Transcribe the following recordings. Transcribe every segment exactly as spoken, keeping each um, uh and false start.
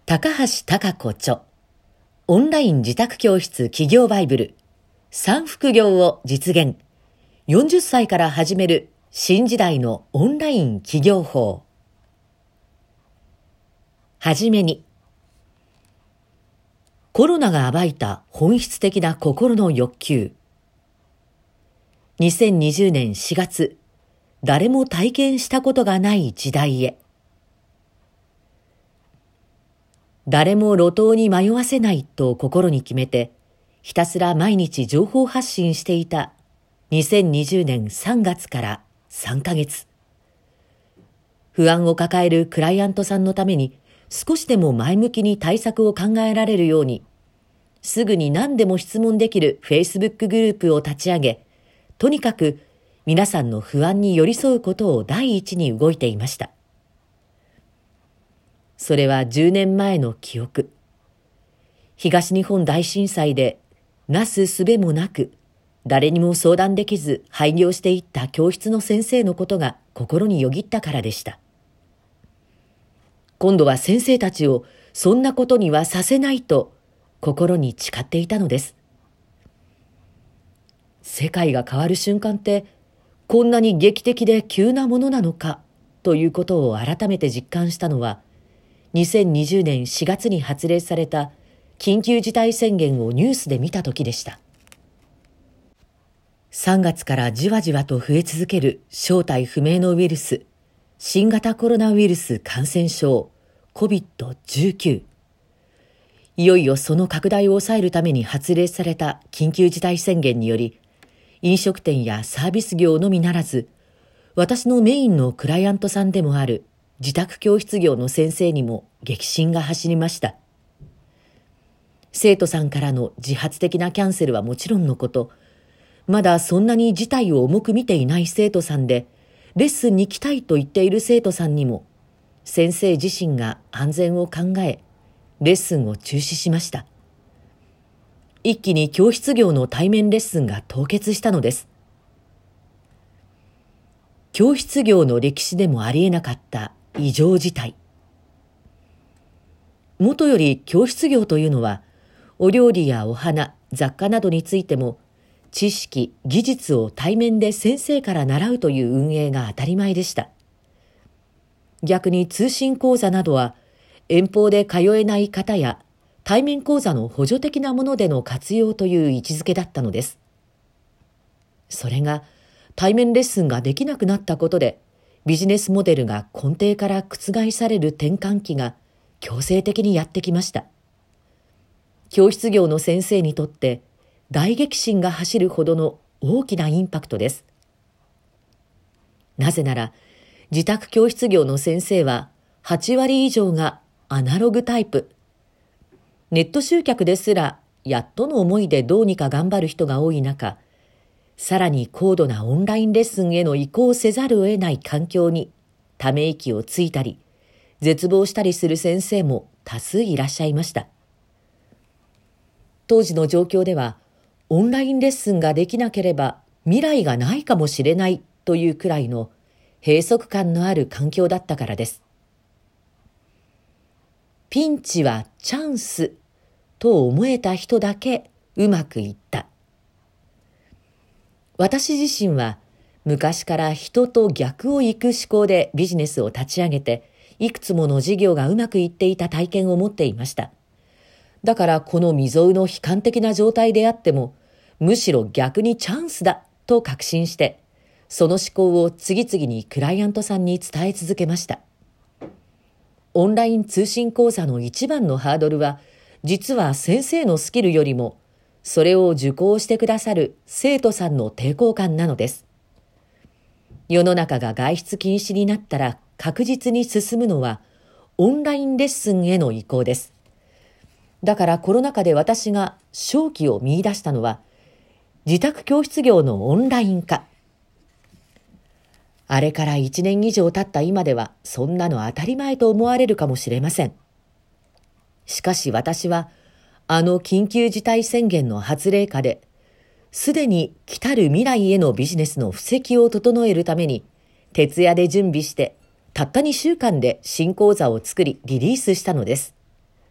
高橋貴子著、オンライン自宅教室企業バイブル、三副業を実現、よんじゅっさいから始める新時代のオンライン企業法。はじめに、コロナが暴いた本質的な心の欲求。にせんにじゅうねんしがつ、誰も体験したことがない時代へ。誰も路頭に迷わせないと心に決めて、ひたすら毎日情報発信していたにせんにじゅうねんさんがつからさんかげつ。不安を抱えるクライアントさんのために少しでも前向きに対策を考えられるように、すぐに何でも質問できる Facebook グループを立ち上げ、とにかく皆さんの不安に寄り添うことを第一に動いていました。それはじゅうねんまえの記憶。東日本大震災でなすすべもなく、誰にも相談できず廃業していった教室の先生のことが心によぎったからでした。今度は先生たちをそんなことにはさせないと心に誓っていたのです。世界が変わる瞬間ってこんなに劇的で急なものなのかということを改めて実感したのは、にせんにじゅうねんしがつに発令された緊急事態宣言をニュースで見たときでした。さんがつからじわじわと増え続ける正体不明のウイルス、新型コロナウイルス感染症 コビッドじゅうきゅう。いよいよその拡大を抑えるために発令された緊急事態宣言により、飲食店やサービス業のみならず、私のメインのクライアントさんでもある自宅教室業の先生にも激震が走りました。生徒さんからの自発的なキャンセルはもちろんのこと、まだそんなに事態を重く見ていない生徒さんで、レッスンに来たいと言っている生徒さんにも、先生自身が安全を考え、レッスンを中止しました。一気に教室業の対面レッスンが凍結したのです。教室業の歴史でもありえなかった異常事態。もとより教室業というのは、お料理やお花、雑貨などについても、知識、技術を対面で先生から習うという運営が当たり前でした。逆に通信講座などは、遠方で通えない方や、対面講座の補助的なものでの活用という位置づけだったのです。それが、対面レッスンができなくなったことで、ビジネスモデルが根底から覆される転換期が強制的にやってきました。教室業の先生にとって大激震が走るほどの大きなインパクトです。なぜなら、自宅教室業の先生ははちわり以上がアナログタイプ。ネット集客ですらやっとの思いでどうにか頑張る人が多い中、さらに高度なオンラインレッスンへの移行せざるを得ない環境にため息をついたり、絶望したりする先生も多数いらっしゃいました。当時の状況では、オンラインレッスンができなければ未来がないかもしれないというくらいの閉塞感のある環境だったからです。ピンチはチャンスと思えた人だけうまくいった。私自身は昔から人と逆を行く思考でビジネスを立ち上げて、いくつもの事業がうまくいっていた体験を持っていました。だからこの未曾有の悲観的な状態であっても、むしろ逆にチャンスだと確信して、その思考を次々にクライアントさんに伝え続けました。オンライン通信講座の一番のハードルは、実は先生のスキルよりも、それを受講してくださる生徒さんの抵抗感なのです。世の中が外出禁止になったら確実に進むのはオンラインレッスンへの移行です。だからコロナ禍で私が商機を見出したのは自宅教室業のオンライン化。あれからいちねん以上経った今ではそんなの当たり前と思われるかもしれません。しかし私はあの緊急事態宣言の発令下で、すでに来たる未来へのビジネスの布石を整えるために、徹夜で準備して、たったにしゅうかんで新講座を作りリリースしたのです。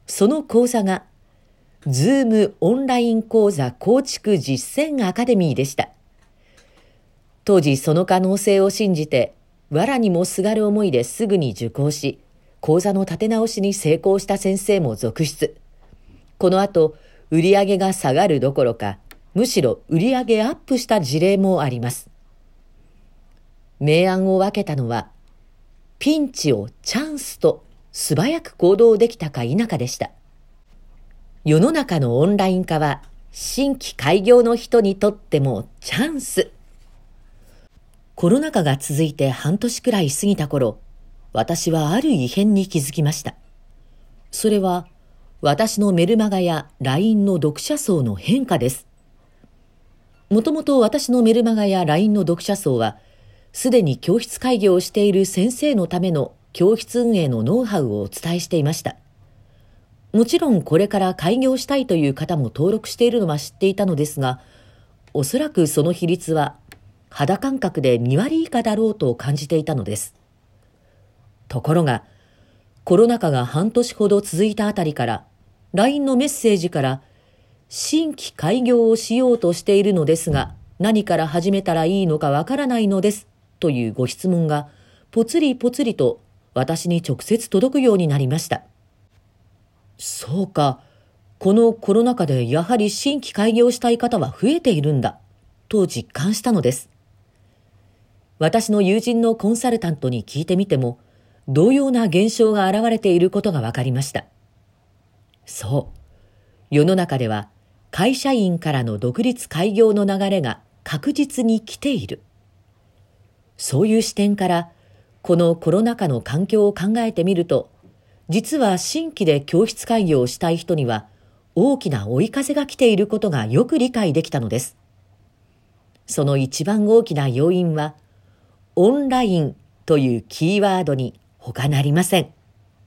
その講座が、ズームオンライン講座構築実践アカデミーでした。当時その可能性を信じて、藁にもすがる思いですぐに受講し、講座の立て直しに成功した先生も続出。この後、売上が下がるどころか、むしろ売上アップした事例もあります。明暗を分けたのは、ピンチをチャンスと素早く行動できたか否かでした。世の中のオンライン化は、新規開業の人にとってもチャンス。コロナ禍が続いて半年くらい過ぎた頃、私はある異変に気づきました。それは、私のメルマガや ライン の読者層の変化です。もともと私のメルマガや ライン の読者層は、すでに教室開業をしている先生のための教室運営のノウハウをお伝えしていました。もちろんこれから開業したいという方も登録しているのは知っていたのですが、おそらくその比率は肌感覚でに割以下だろうと感じていたのです。ところが、コロナ禍が半年ほど続いたあたりから、ライン のメッセージから、新規開業をしようとしているのですが、何から始めたらいいのかわからないのです、というご質問が、ぽつりぽつりと私に直接届くようになりました。そうか、このコロナ禍でやはり新規開業したい方は増えているんだ、と実感したのです。私の友人のコンサルタントに聞いてみても、同様な現象が現れていることが分かりました。そう、世の中では会社員からの独立開業の流れが確実に来ている。そういう視点から、このコロナ禍の環境を考えてみると、実は新規で教室開業をしたい人には大きな追い風が来ていることがよく理解できたのです。その一番大きな要因は、オンラインというキーワードに他なりません。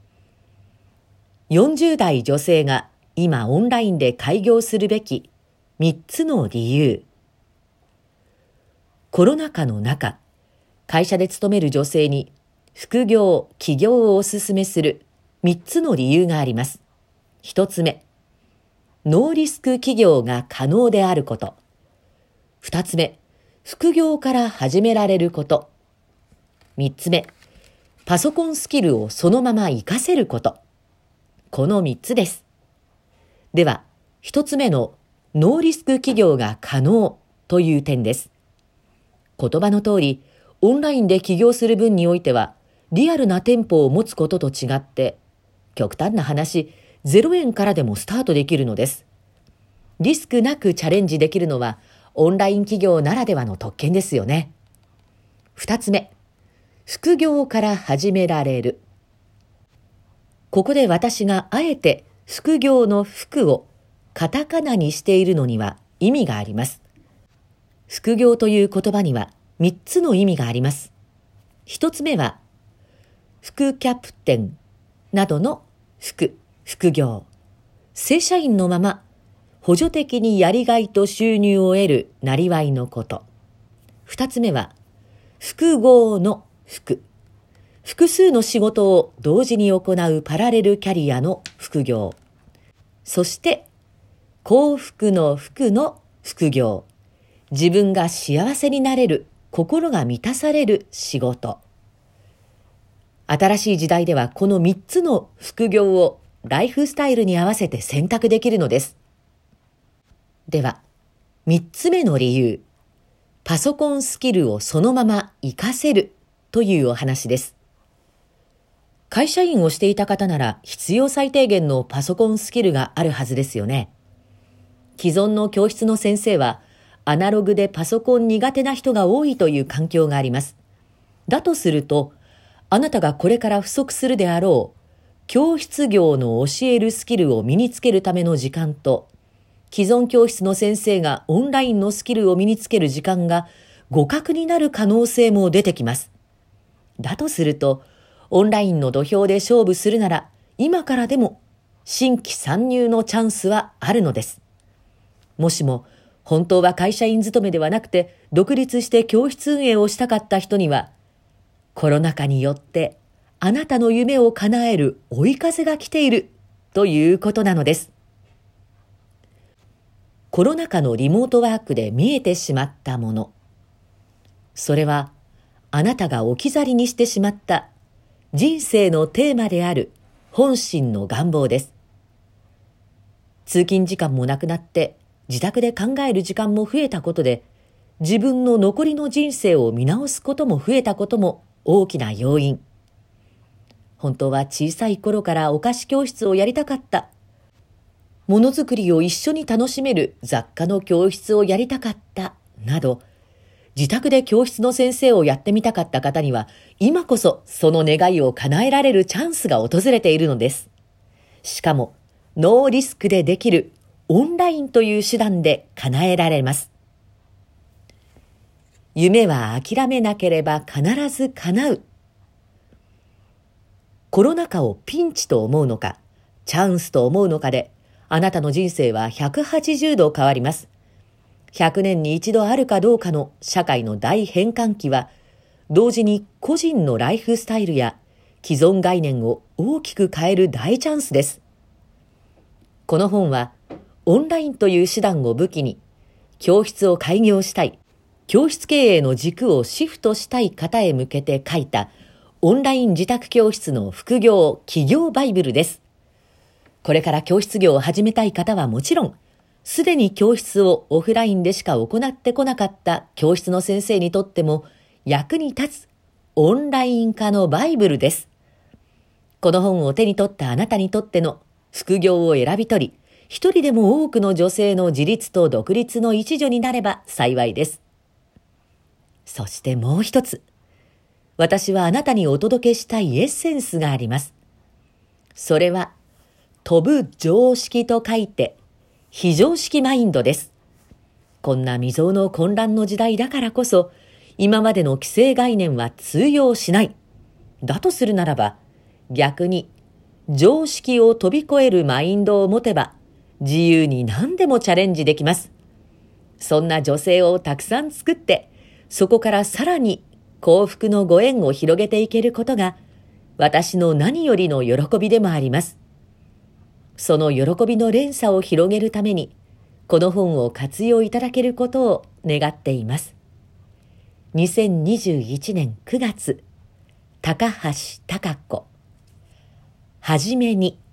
よんじゅう代女性が今オンラインで開業するべきみっつの理由。コロナ禍の中、会社で勤める女性に副業・起業をお勧めするみっつの理由があります。ひとつめ、ノーリスク起業が可能であること。ふたつめ、副業から始められること。みっつめ、パソコンスキルをそのまま活かせること。このみっつです。では、ひとつめのノーリスク起業が可能という点です。言葉の通り、オンラインで起業する分においては、リアルな店舗を持つことと違って、極端な話、ゼロえんからでもスタートできるのです。リスクなくチャレンジできるのは、オンライン企業ならではの特権ですよね。二つ目、副業から始められる。ここで私があえて副業の副をカタカナにしているのには意味があります。副業という言葉にはみっつの意味があります。一つ目は、副キャプテンなどの副、副業。正社員のまま補助的にやりがいと収入を得るなりわいのこと。二つ目は、複合の副。複数の仕事を同時に行うパラレルキャリアの副業。そして、幸福の福の副業。自分が幸せになれる、心が満たされる仕事。新しい時代ではこのみっつの副業をライフスタイルに合わせて選択できるのです。では、みっつめの理由。パソコンスキルをそのまま活かせるというお話です。会社員をしていた方なら必要最低限のパソコンスキルがあるはずですよね。既存の教室の先生はアナログでパソコン苦手な人が多いという環境があります。だとすると、あなたがこれから不足するであろう教室業の教えるスキルを身につけるための時間と、既存教室の先生がオンラインのスキルを身につける時間が互角になる可能性も出てきます。だとすると、オンラインの土俵で勝負するなら、今からでも新規参入のチャンスはあるのです。もしも本当は会社員勤めではなくて独立して教室運営をしたかった人には、コロナ禍によってあなたの夢を叶える追い風が来ているということなのです。コロナ禍のリモートワークで見えてしまったもの。それは、あなたが置き去りにしてしまった人生のテーマである本心の願望です。通勤時間もなくなって自宅で考える時間も増えたことで、自分の残りの人生を見直すことも増えたことも大きな要因。本当は小さい頃からお菓子教室をやりたかった。ものづくりを一緒に楽しめる雑貨の教室をやりたかった。など、自宅で教室の先生をやってみたかった方には、今こそその願いを叶えられるチャンスが訪れているのです。しかも、ノーリスクでできるオンラインという手段で叶えられます。夢は諦めなければ必ず叶う。コロナ禍をピンチと思うのか、チャンスと思うのかで、あなたの人生はひゃくはちじゅうど変わります。ひゃくねんに一度あるかどうかの社会の大変換期は、同時に個人のライフスタイルや既存概念を大きく変える大チャンスです。この本は、オンラインという手段を武器に、教室を開業したい、教室経営の軸をシフトしたい方へ向けて書いた、オンライン自宅教室の副業・起業バイブルです。これから教室業を始めたい方はもちろん、すでに教室をオフラインでしか行ってこなかった教室の先生にとっても役に立つオンライン化のバイブルです。この本を手に取ったあなたにとっての副業を選び取り、一人でも多くの女性の自立と独立の一助になれば幸いです。そしてもう一つ、私はあなたにお届けしたいエッセンスがあります。それは、飛ぶ常識と書いて、非常識マインドです。こんな未曾有の混乱の時代だからこそ、今までの既成概念は通用しない。だとするならば、逆に常識を飛び越えるマインドを持てば、自由に何でもチャレンジできます。そんな女性をたくさん作って、そこからさらに幸福のご縁を広げていけることが、私の何よりの喜びでもあります。その喜びの連鎖を広げるために、この本を活用いただけることを願っています。にせんにじゅういちねんくがつ、高橋貴子。はじめに。